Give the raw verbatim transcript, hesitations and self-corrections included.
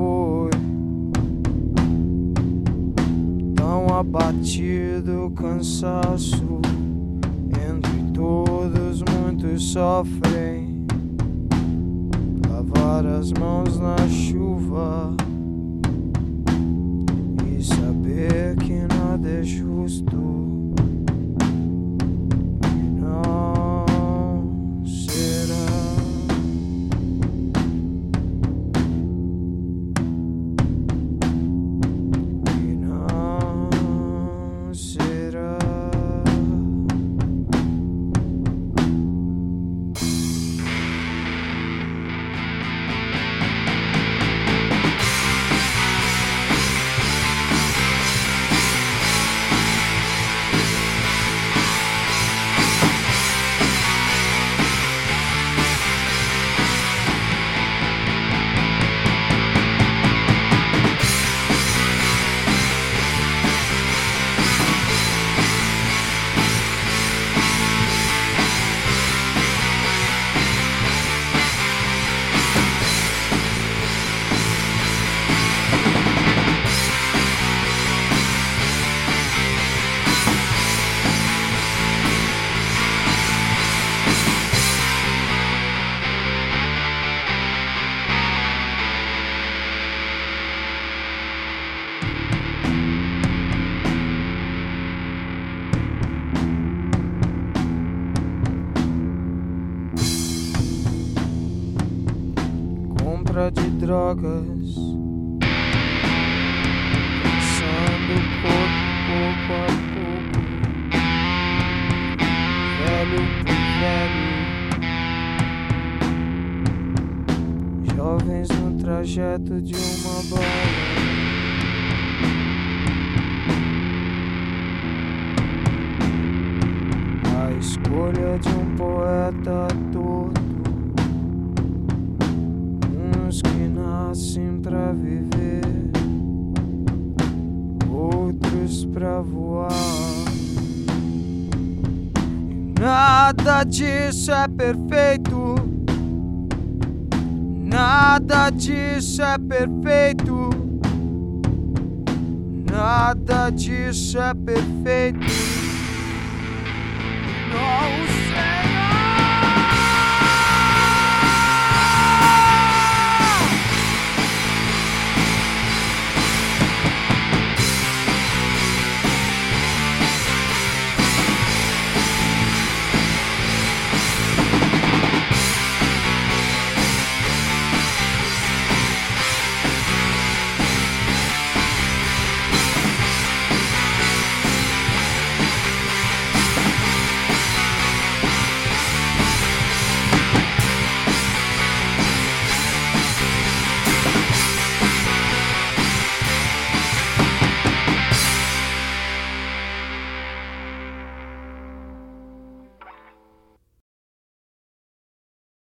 foi tão abatido, cansaço. Entre todos muitos sofrem, lavar as mãos na chuva e saber que nada é justo. De drogas, cansando o corpo pouco a pouco, velho por velho, jovens no trajeto de uma bala. A escolha de um poeta torto, que nascem pra viver, outros pra voar. E nada disso é perfeito, nada disso é perfeito, nada disso é perfeito. Não sei.